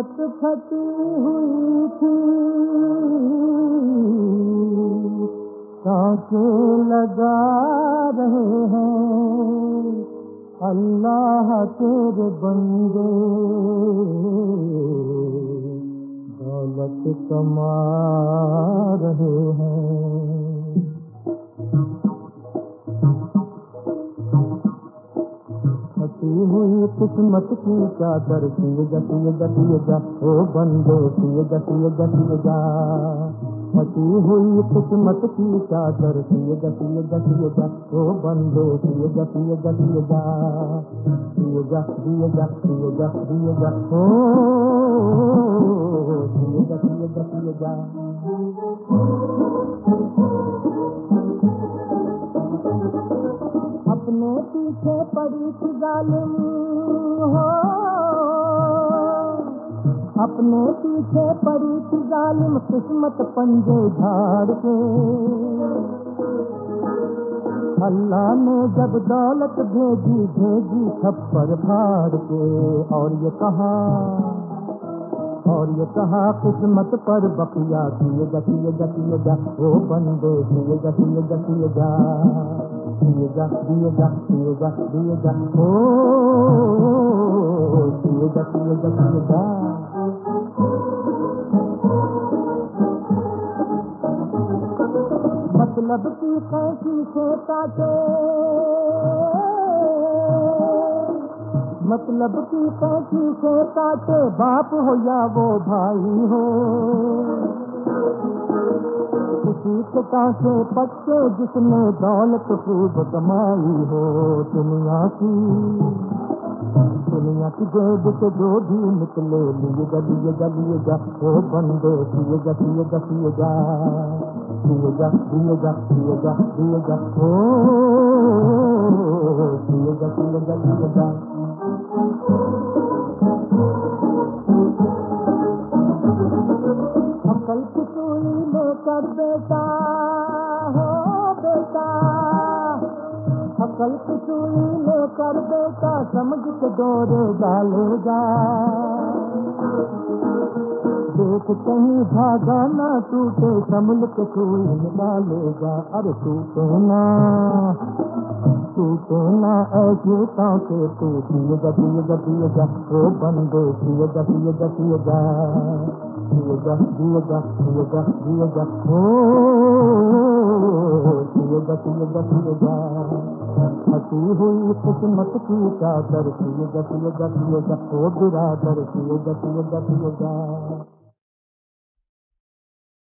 किस्मत फटी हुई थी, सांसें लगा रहे हैं अल्लाह तेरे बंदे, दौलत कमा रहे हैं। फटी हुई किस्मत की चादर सिए जा ओ बंदे सिए जा। फटी हुई किस्मत की चादर सिए जा ओ बंदे सिए जा सिए जा ओ सिए जा अपने पीछे पड़ी थी जालिम हो, अपने पीछे पड़ी थी जालिम किस्मत पंजे झाड़ के। अल्लाह ने जब दौलत भेजी छप्पर फाड़ के, और ये कहा किस्मत पर बकिया सिए जा ओ बंदे सिए जा ओ सिए जा मतलब की कैसी से काटे, मतलब की कैसी से काटे, बाप हो या वो भाई हो। किसी कटा से पत्ते जिसने दौलत खूब कमाई हो, दुनिया की जेब से जो भी निकले लिए जा ओ बंदे सिए जा ओ सिए जा। अकल की सुई लेकर बेटा हो बेटा, अकल की सुई लेकर बेटा समझ के डोरे डालेगा। देख कहीं धागा ना टूटे संभल के सुई निकालेगा। अरे टूटे ना ऐसे कांटे तू सिए जा ओ बंदे सिए जा सिए जा। फटी हुई किस्मत की चादर सिए जा ओ बिरादर सिए जा।